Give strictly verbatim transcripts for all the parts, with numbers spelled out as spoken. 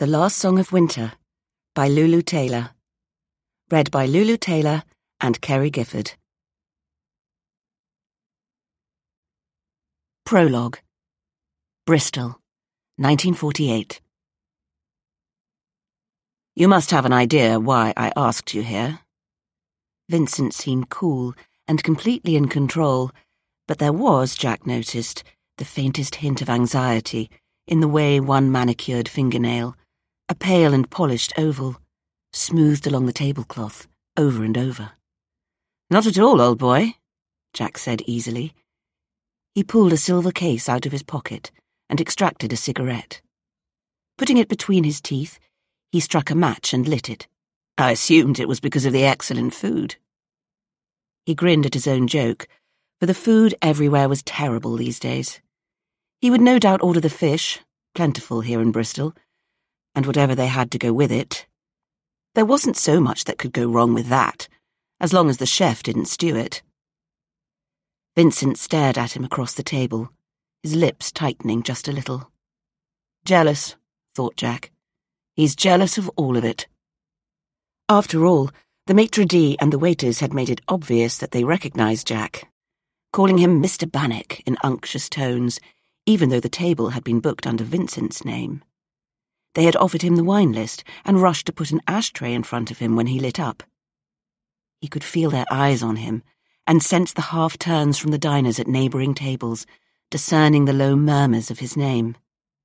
The Last Song of Winter by Lulu Taylor. Read by Lulu Taylor and Kerry Gifford. Prologue. Bristol, nineteen forty-eight. You must have an idea why I asked you here. Vincent seemed cool and completely in control, but there was, Jack noticed, the faintest hint of anxiety in the way one manicured fingernail, a pale and polished oval, smoothed along the tablecloth, over and over. Not at all, old boy, Jack said easily. He pulled a silver case out of his pocket and extracted a cigarette. Putting it between his teeth, he struck a match and lit it. I assumed it was because of the excellent food. He grinned at his own joke, for the food everywhere was terrible these days. He would no doubt order the fish, plentiful here in Bristol, and whatever they had to go with it. There wasn't so much that could go wrong with that, as long as the chef didn't stew it. Vincent stared at him across the table, his lips tightening just a little. Jealous, thought Jack. He's jealous of all of it. After all, the maitre d' and the waiters had made it obvious that they recognized Jack, calling him Mister Bannock in unctuous tones, even though the table had been booked under Vincent's name. They had offered him the wine list and rushed to put an ashtray in front of him when he lit up. He could feel their eyes on him and sense the half-turns from the diners at neighbouring tables, discerning the low murmurs of his name.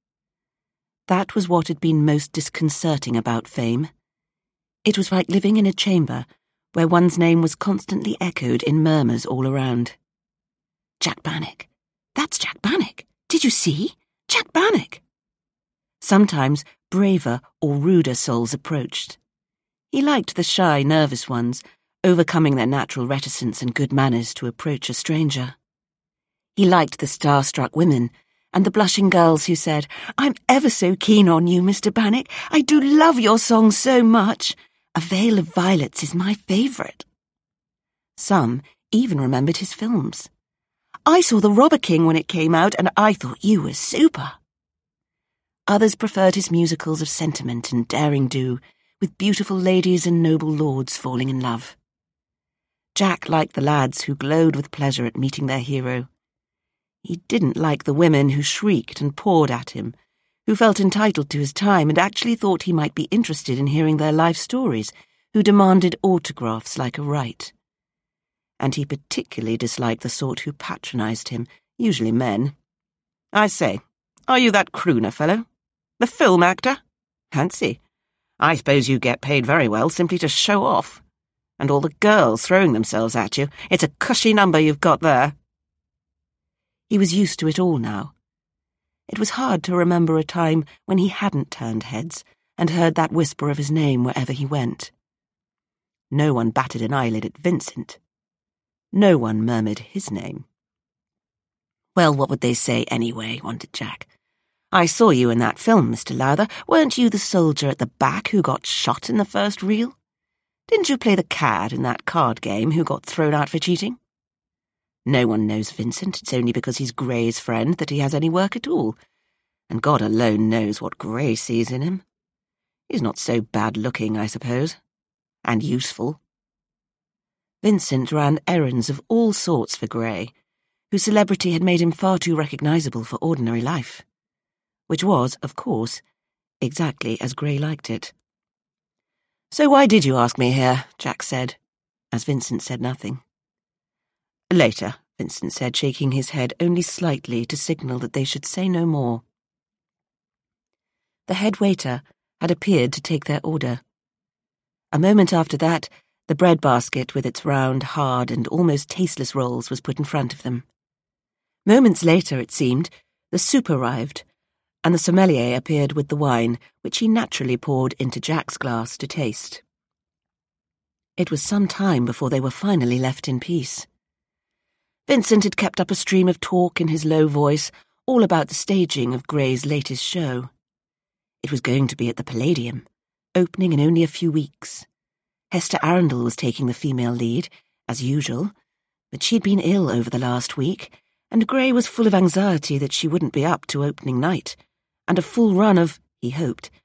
That was what had been most disconcerting about fame. It was like living in a chamber where one's name was constantly echoed in murmurs all around. Jack Bannock. That's Jack Bannock. Did you see? Jack Bannock. Sometimes braver or ruder souls approached. He liked the shy, nervous ones, overcoming their natural reticence and good manners to approach a stranger. He liked the star-struck women and the blushing girls who said, I'm ever so keen on you, Mister Bannock. I do love your song so much. A Veil of Violets is my favourite. Some even remembered his films. I saw The Robber King when it came out, and I thought you were super. Others preferred his musicals of sentiment and daring-do, with beautiful ladies and noble lords falling in love. Jack liked the lads who glowed with pleasure at meeting their hero. He didn't like the women who shrieked and pawed at him, who felt entitled to his time and actually thought he might be interested in hearing their life stories, who demanded autographs like a right. And he particularly disliked the sort who patronized him, usually men. I say, are you that crooner fellow? The film actor? Fancy. I suppose you get paid very well simply to show off. And all the girls throwing themselves at you. It's a cushy number you've got there. He was used to it all now. It was hard to remember a time when he hadn't turned heads and heard that whisper of his name wherever he went. No one batted an eyelid at Vincent. No one murmured his name. Well, what would they say anyway, wondered Jack. I saw you in that film, Mister Lowther. Weren't you the soldier at the back who got shot in the first reel? Didn't you play the cad in that card game who got thrown out for cheating? No one knows Vincent. It's only because he's Gray's friend that he has any work at all. And God alone knows what Gray sees in him. He's not so bad-looking, I suppose. And useful. Vincent ran errands of all sorts for Gray, whose celebrity had made him far too recognisable for ordinary life. Which was, of course, exactly as Gray liked it. So why did you ask me here? Jack said, as Vincent said nothing. Later, Vincent said, shaking his head only slightly to signal that they should say no more. The head waiter had appeared to take their order. A moment after that, the bread basket with its round, hard, and almost tasteless rolls was put in front of them. Moments later, it seemed, the soup arrived, and the sommelier appeared with the wine, which he naturally poured into Jack's glass to taste. It was some time before they were finally left in peace. Vincent had kept up a stream of talk in his low voice, all about the staging of Gray's latest show. It was going to be at the Palladium, opening in only a few weeks. Hester Arundel was taking the female lead, as usual, but she'd been ill over the last week, and Gray was full of anxiety that she wouldn't be up to opening night, and a full run of, he hoped,